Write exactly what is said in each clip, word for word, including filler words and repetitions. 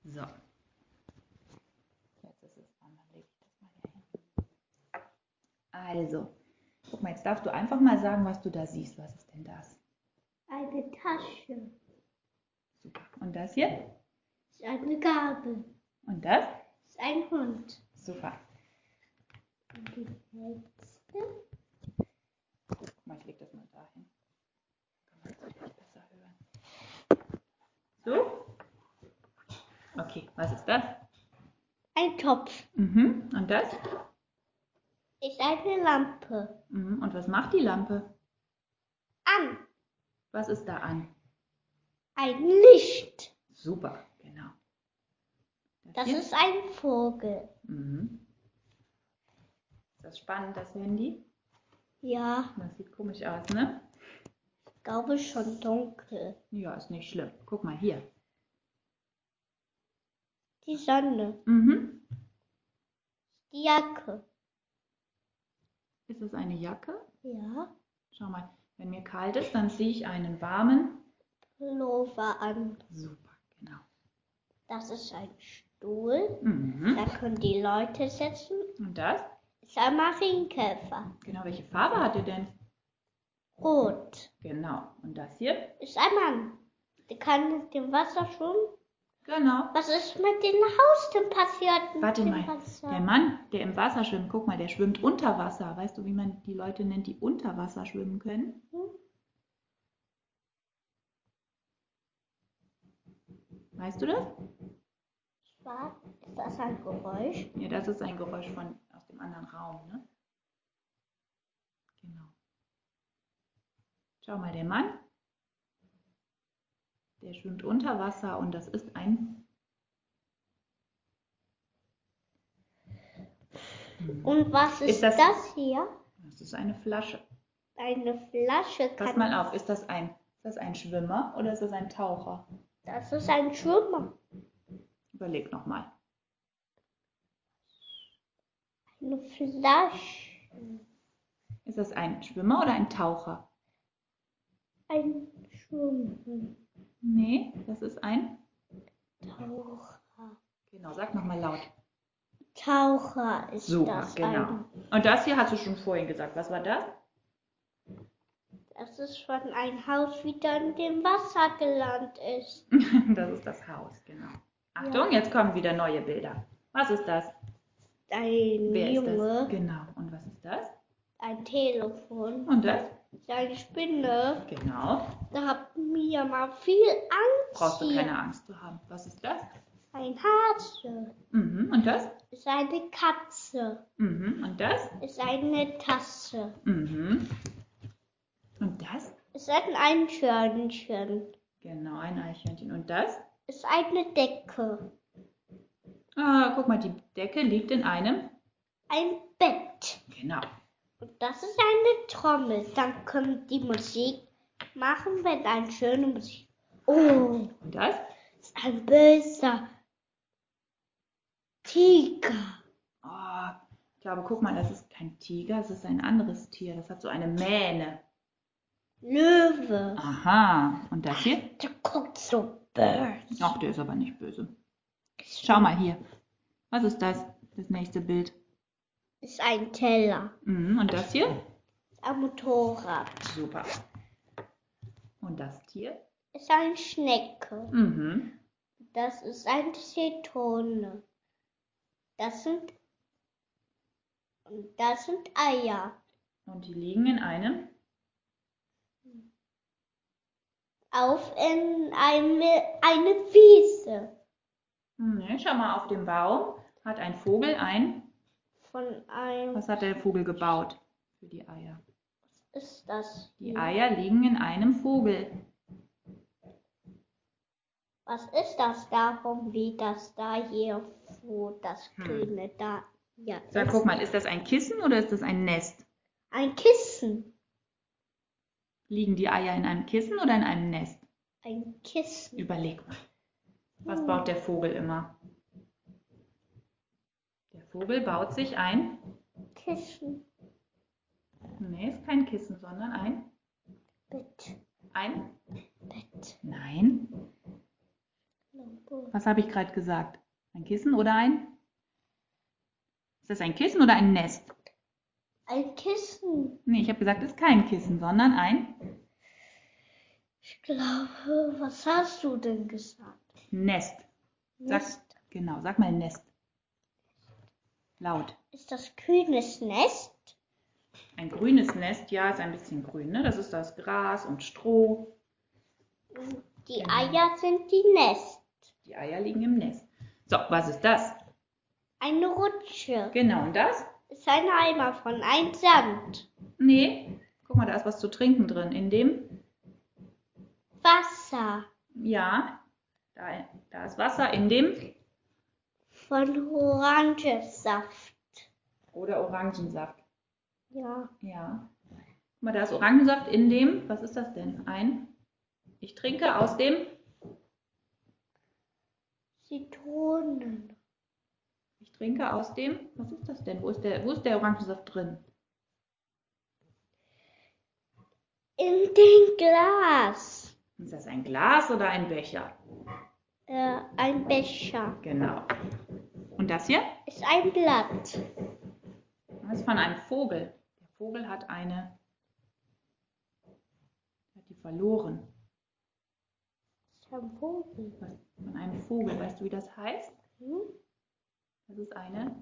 So. Jetzt ist es an, dann lege ich das mal hier hin. Also, guck mal, jetzt darfst du einfach mal sagen, was du da siehst. Was ist denn das? Eine Tasche. Super. Und das hier? Ist eine Gabel. Und das? Ist ein Hund. Super. Und die letzte. Guck mal, ich lege das mal dahin. Kann man das vielleicht besser hören. So? Okay, was ist das? Ein Topf. Mhm. Und das? Ist eine Lampe. Mhm. Und was macht die Lampe? An. Was ist da an? Ein Licht. Super, genau. Das hier? ist ein Vogel. Mhm. Ist das spannend, das Handy? Ja, Das sieht komisch aus, ne? ich glaube schon dunkel. Ja, ist nicht schlimm. Guck mal hier. Die Sonne. Mhm. Die Jacke. Ist das eine Jacke? Ja. Schau mal, wenn mir kalt ist, dann ziehe ich einen warmen Pullover an. Super, genau. Das ist ein Stuhl. Mhm. Da können die Leute sitzen. Und das? Ist ein Marienkäfer. Genau, welche Farbe hat er denn? Rot. Genau. Und das hier? Ist ein Mann. Der kann mit dem Wasser schwimmen. Genau. Was ist mit den Haustieren passiert? Mit Warte dem mal, Wasser? der Mann, der im Wasser schwimmt, guck mal, der schwimmt unter Wasser. Weißt du, wie man die Leute nennt, die unter Wasser schwimmen können? Hm? Weißt du das? Schwarz. Ist das ein Geräusch? Ja, das ist ein Geräusch von, aus dem anderen Raum, ne? Genau. Schau mal, der Mann, der schwimmt unter Wasser und das ist ein... Und was ist, Ist das- das hier? Das ist eine Flasche. Eine Flasche Pass kann. mal auf, ist das ein, ist das ein Schwimmer oder ist das ein Taucher? Das ist ein Schwimmer. Überleg nochmal. Eine Flasche. Ist das ein Schwimmer oder ein Taucher? Ein Schwimmer. Nee, das ist ein... Taucher. Genau, sag nochmal laut. Taucher ist Super, das genau. ein. Und das hier hast du schon vorhin gesagt. Was war das? Das ist von einem Haus, wie da in dem Wasser gelandet ist. Das ist das Haus, genau. Achtung, jetzt kommen wieder neue Bilder. Was ist das? Ein Wer ist Junge. das? Genau. Und was ist das? Ein Telefon. Und das? Eine Spinne. Genau. Da hat mir mal viel Angst. Brauchst du hier. keine Angst zu haben. Was ist das? Ein Hase. Mhm. Und das? Ist eine Katze. Mhm. Und das? Ist eine Tasse. Mhm. Und das? Ist ein Eichhörnchen. Genau, ein Eichhörnchen. Und das? Ist eine Decke. Ah, guck mal, die Decke liegt in einem... Ein Bett. Genau. Und das ist eine Trommel. Dann können die Musik machen, wenn eine schöne Musik. Oh, Und das? ist ein böser Tiger. Oh, ich glaube, guck mal, das ist kein Tiger, es ist ein anderes Tier. Das hat so eine Mähne. Löwe. Aha. Und das hier? Der guckt so böse. Ach, der ist aber nicht böse. Schau mal hier. Was ist das? Das nächste Bild. Ist ein Teller. Mhm. Und das hier? Ist ein Motorrad. Super. Und das Tier? Ist eine Schnecke. Mhm. Das ist eine Zitrone. Das sind, und das sind Eier. Und die liegen in einem? Auf in eine, eine Wiese. Nee, schau mal, auf dem Baum hat ein Vogel ein... Von einem. Was hat der Vogel gebaut für die Eier? Was ist das? Die hier? Eier liegen in einem Vogel. Was ist das darum, wie das da hier, wo das Grüne da hier Sag, ist? guck mal, ist das ein Kissen oder ist das ein Nest? Ein Kissen. Liegen die Eier in einem Kissen oder in einem Nest? Ein Kissen. Überleg mal. Was Hm. baut der Vogel immer? Der Vogel baut sich ein... Kissen. Nee, ist kein Kissen, sondern ein... Bett. Ein... Bett. Nein. Lampe. Was habe ich gerade gesagt? Ein Kissen oder ein? Ist das ein Kissen oder ein Nest? Ein Kissen. Nee, ich habe gesagt, es ist kein Kissen, sondern ein Ich glaube, was hast du denn gesagt? Nest. Sag, Nest. genau, sag mal Nest. Laut. Ist das grünes Nest? Ein grünes Nest, ja, ist ein bisschen grün, ne? Das ist das Gras und Stroh. Die Genau. Eier sind die Nest. Die Eier liegen im Nest. So, was ist das? Eine Rutsche. Genau, und das? Ist ein Eimer von ein Sand. Nee, guck mal, da ist was zu trinken drin. In dem, Wasser. ja, da, da ist Wasser in dem Von Orangensaft. oder Orangensaft. Ja. Ja. Guck mal, da ist Orangensaft in dem, was ist das denn? Ein, ich trinke aus dem, Zitronen. ich trinke aus dem, was ist das denn? Wo ist der, wo ist der Orangensaft drin? In dem Glas. Ist das ein Glas oder ein Becher? Äh, ein Becher. Genau. Und das hier? Ist ein Blatt. Das ist von einem Vogel. Der Vogel hat eine, hat die verloren. Ist ein Vogel. Was, von einem Vogel. Weißt du, wie das heißt? Hm? Das ist eine,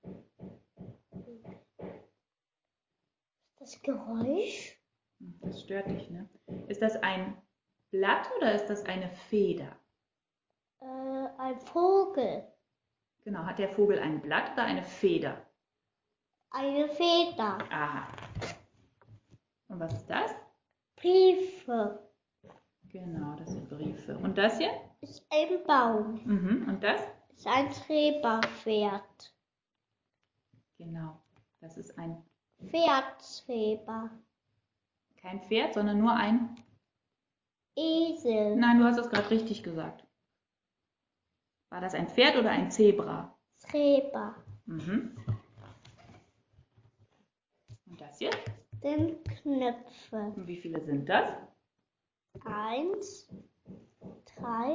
Das Geräusch? hm, das stört dich, ne? Ist das ein Blatt oder ist das eine Feder? Äh, ein Vogel. Genau, hat der Vogel ein Blatt oder eine Feder? Eine Feder. Aha. Und was ist das? Briefe. Genau, das sind Briefe. Und das hier? Ist ein Baum. Mhm. Und das? Ist ein Treberpferd. Genau, das ist ein, Pferdtreber. kein Pferd, sondern nur ein, Esel. nein, du hast es gerade richtig gesagt. War das ein Pferd oder ein Zebra? Treber. Mhm. Und das hier? Sind Knöpfe. Und wie viele sind das? Eins, drei,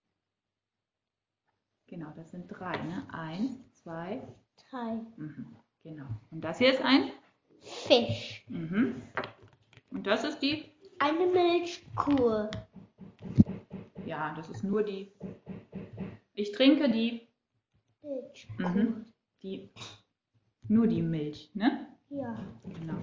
Genau, das sind drei, ne? Eins, zwei, drei. mhm. Genau. Und das hier ist ein? Fisch. Mhm. Und das ist die? Eine Milchkuh. Ja, das ist nur die. Ich trinke die. Milchkuh. Mhm. Die. Nur die Milch, ne? Ja. Genau.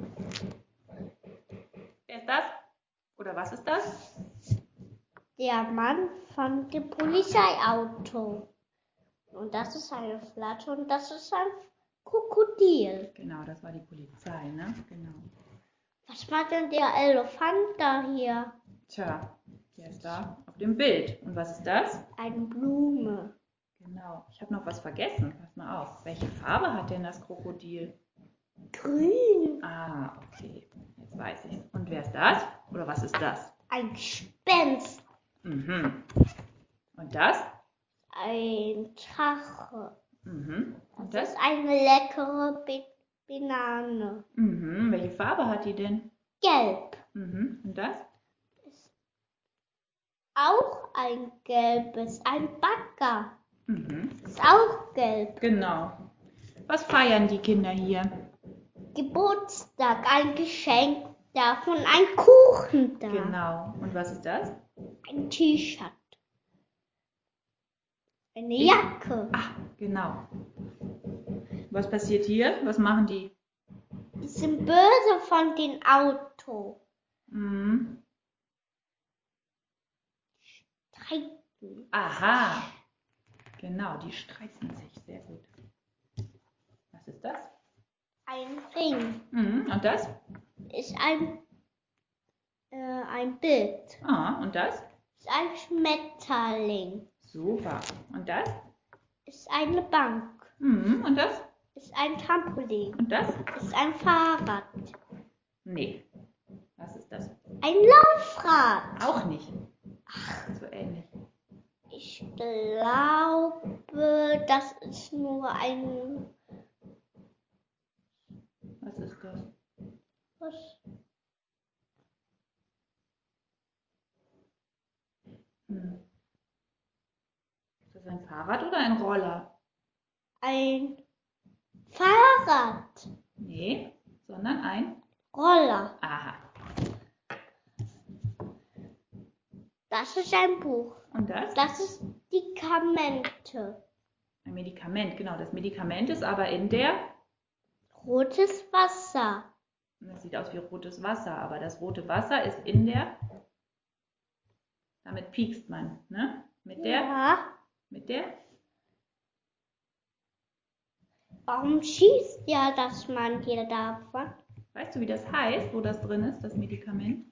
Wer ist das? Oder was ist das? Der Mann von dem Polizeiauto. Und das ist eine Flasche und das ist ein Krokodil. Genau, das war die Polizei, ne? Genau. Was macht denn der Elefant da hier? Tja, der ist da auf dem Bild. Und was ist das? Eine Blume. Genau. Ich habe noch was vergessen. Pass mal auf. Welche Farbe hat denn das Krokodil? Grün. Ah, okay. Jetzt weiß ich. Und wer ist das? Oder was ist das? Ein Gespenst. Mhm. Und das? Ein Drache. Mhm. Und Das das? ist eine leckere Bi- Banane. Mhm. Welche Farbe hat die denn? Gelb. Mhm. Und das? Ist auch ein gelbes. Ein Bagger. Mhm. Ist auch gelb. Genau. Was feiern die Kinder hier? Geburtstag. Ein Geschenk davon. Ein Kuchen da. Genau. Und was ist das? Ein T-Shirt. Eine Ich- Jacke. Ach, genau. Was passiert hier? Was machen die? Die sind böse von dem Auto. Mhm. Streiten. Aha. Genau, die streiten sich. Sehr gut. Was ist das? Ein Ring. Mhm. Und das? Ist ein, äh, ein Bild. Ah, und das? Ist ein Schmetterling. Super. Und das? Ist eine Bank. Mhm. Und das? Ist ein Trampolin. Und das? Ist ein Fahrrad. Nee. Was ist das? Ein Laufrad. Auch nicht. So ähnlich. Ich glaube, das ist nur ein... Was ist das? Was? Hm. ein Fahrrad oder ein Roller? Ein Fahrrad. Nee, sondern ein Roller. Aha. Das ist ein Buch. Und das? Das ist Medikamente. Ein Medikament, genau. Das Medikament ist aber in der... Rotes Wasser. Das sieht aus wie rotes Wasser, aber das rote Wasser ist in der... Damit piekst man, ne? Mit der... Ja. Mit der... Warum schießt ja das man hier davon? Weißt du, wie das heißt, wo das drin ist, das Medikament?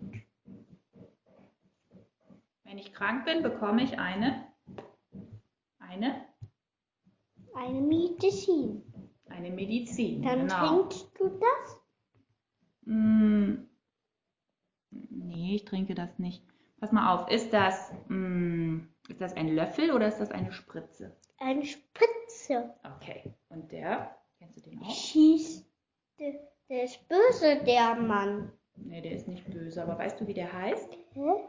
Wenn ich krank bin, bekomme ich eine... Eine... Eine Medizin. Eine Medizin, Dann genau. trinkst du das? Mm, nee, ich trinke das nicht. Pass mal auf, ist das, mm, ist das ein Löffel oder ist das eine Spritze? Eine Spritze. Okay, und der, kennst du den auch? Schießt. Der, der ist böse, der Mann. Nee, der ist nicht böse, aber weißt du, wie der heißt? Hä?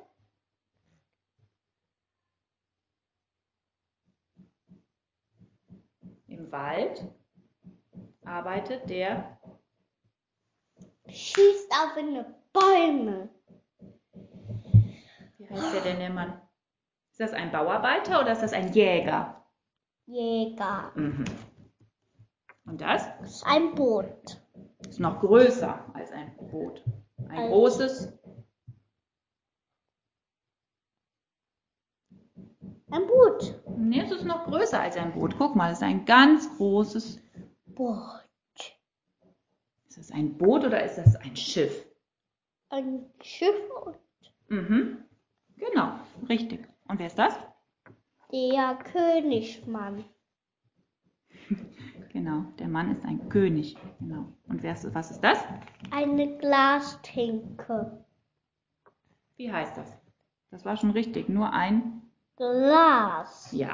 Im Wald arbeitet der, Schießt auf eine Bäume. wie heißt der denn, der Mann? Ist das ein Bauarbeiter oder ist das ein Jäger? Jäger. Mhm. Und das Das ist ein Boot. ist noch größer als ein Boot. Ein Also- großes, Ein Boot. nee, es ist noch größer als ein Boot. Guck mal, es ist ein ganz großes, Boot. ist das ein Boot oder ist das ein Schiff? Ein Schiff und Mhm, genau, richtig. Und wer ist das? der Königsmann. Genau, der Mann ist ein König. Genau. Und wer ist, was ist das? Eine Glastinke. Wie heißt das? Das war schon richtig. Nur ein, Glas. ja.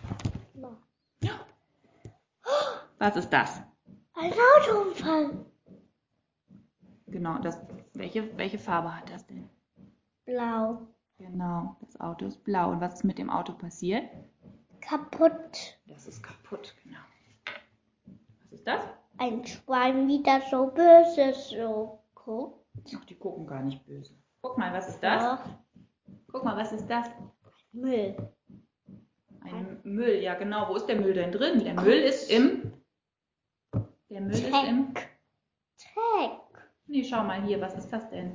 Was ist das? Ein Autounfall. Genau, das, welche, welche Farbe hat das denn? Blau. Genau, das Auto ist blau. Und was ist mit dem Auto passiert? Kaputt. Das ist kaputt, genau. Was ist das? Ein Schwein wieder so böse so guckt. Ach, die gucken gar nicht böse. Guck mal, was ist das? Doch. Guck mal, was ist das? Müll. Ein Müll, ja genau. Wo ist der Müll denn drin? Der Müll ist im... Der Müll ist im... Dreck. Nee, schau mal hier, was ist das denn?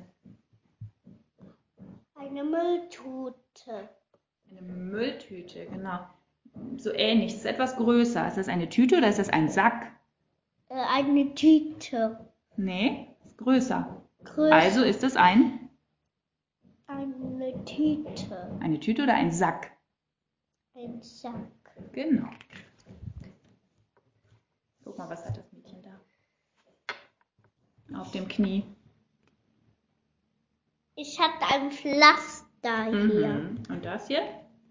Eine Mülltute. Eine Mülltüte, genau. So ähnlich, es ist etwas größer. Ist das eine Tüte oder ist das ein Sack? Äh, eine Tüte. Nee, ist größer. Größer. Also ist es ein, Eine Tüte. eine Tüte oder ein Sack? Ein Sack. Genau. Guck mal, was hat das Mädchen da? Auf dem Knie. Ich hatte ein Pflaster hier. Mhm. Und das hier?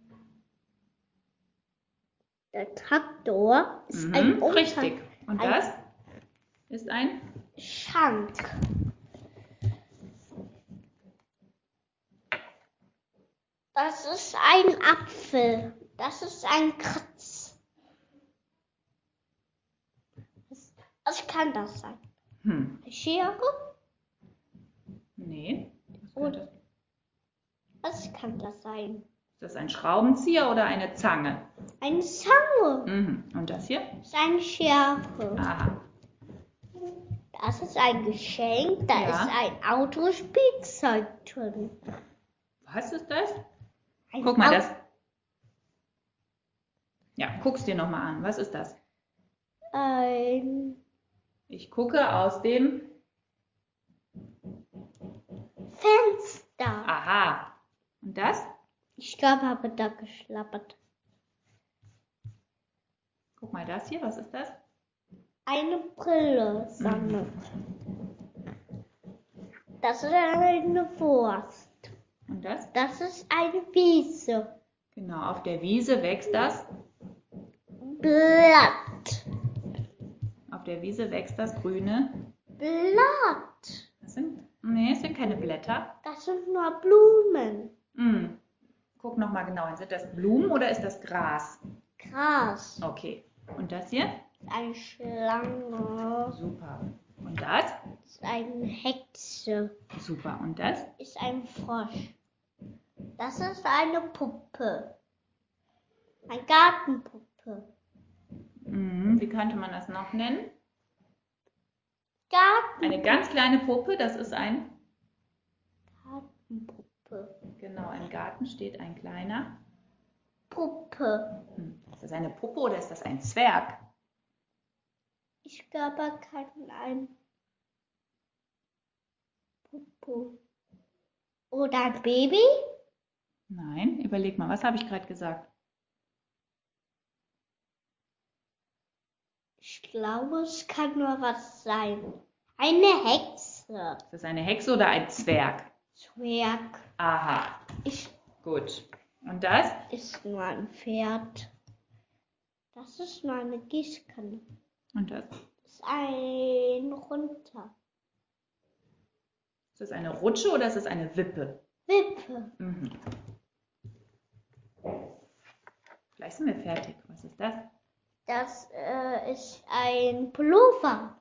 Der Traktor ist Mhm. ein Unter- Richtig. Und ein das ist ein... Schank. Das ist ein Apfel. Das ist ein Kratz. Was, was kann das sein? Hm. Eine Schere? Nee. Was, Und- könnte, Was kann das sein? ist das ein Schraubenzieher oder eine Zange? Eine Zange. Mhm. Und das hier? Das ist eine Schere. Aha. Das ist ein Geschenk. Da Ja. ist ein Autospielzeug drin. Was ist das? Ein Guck mal, Au- das... Ja, guck's dir nochmal an. Was ist das? Ein Ich gucke aus dem... Fenster. Aha. Und das? Ich glaube, habe da geschlappert. Guck mal, das hier, was ist das? Eine Brille, Sonne. Das ist eine Wurst. Und das? Das ist eine Wiese. Genau, auf der Wiese wächst das. Blatt. Auf der Wiese wächst das grüne. Blatt. Das sind, nee, es sind keine Blätter. Das sind nur Blumen. Hm. Guck nochmal genau hin. Sind das Blumen oder ist das Gras? Gras. Okay. Und das hier? Ist eine Schlange. Super. Und das? Ist eine Hexe. Super. Und das? Ist ein Frosch. Das ist eine Puppe. Eine Gartenpuppe. Mhm. Wie könnte man das noch nennen? Garten. Eine ganz kleine Puppe, das ist ein... Gartenpuppe. Genau, im Garten steht ein kleiner... Puppe. Hm. Ist das eine Puppe oder ist das ein Zwerg? Ich glaube, kann ein Puppe. Oder ein Baby? Nein, überleg mal, was habe ich gerade gesagt? Ich glaube, es kann nur was sein. Eine Hexe. Ist das eine Hexe oder ein Zwerg? Zwerg. Aha, Ich gut. Und das? ist nur ein Pferd. Das ist nur eine Gießkanne. Und das? Das ist ein Runter. Ist das eine Rutsche oder ist das eine Wippe? Wippe. Mhm. Gleich sind wir fertig. Was ist das? Das äh, ist ein Pullover.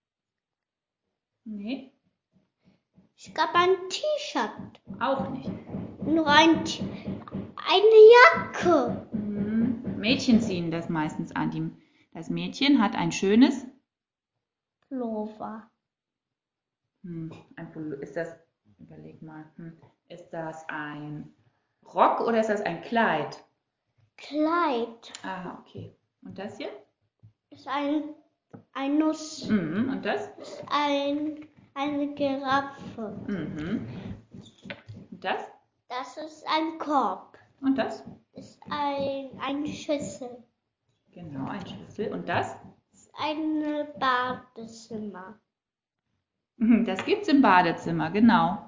Nee, Ich glaube ein T-Shirt. auch nicht. Nur ein T eine Jacke. Mhm. Mädchen ziehen das meistens an. Die, das Mädchen hat ein schönes... Pullover. Hm, ein Pullo, ist das... Überleg mal. Hm, ist das ein Rock oder ist das ein Kleid? Kleid. Aha, okay. Und das hier? Ist ein, ein Nuss. Mhm. Und das? Ist ein, eine Giraffe. Mhm. Und das? Das ist ein Korb. Und das? Ist ein, eine Schüssel. Genau, ein Schlüssel. Und das? Ist ein Badezimmer. Mhm, das gibt's im Badezimmer, genau.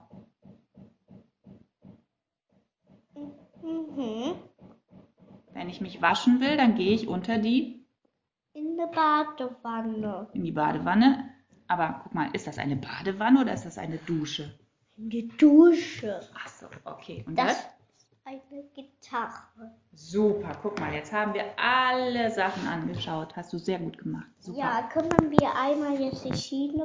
Mhm. Wenn ich mich waschen will, dann gehe ich unter die, In der Badewanne. in die Badewanne. Aber guck mal, ist das eine Badewanne oder ist das eine Dusche? In die Dusche. Ach so, okay. Und Das das? ist eine Gitarre. Super, guck mal, jetzt haben wir alle Sachen angeschaut. Hast du sehr gut gemacht. Super. Ja, können wir einmal jetzt die Schiene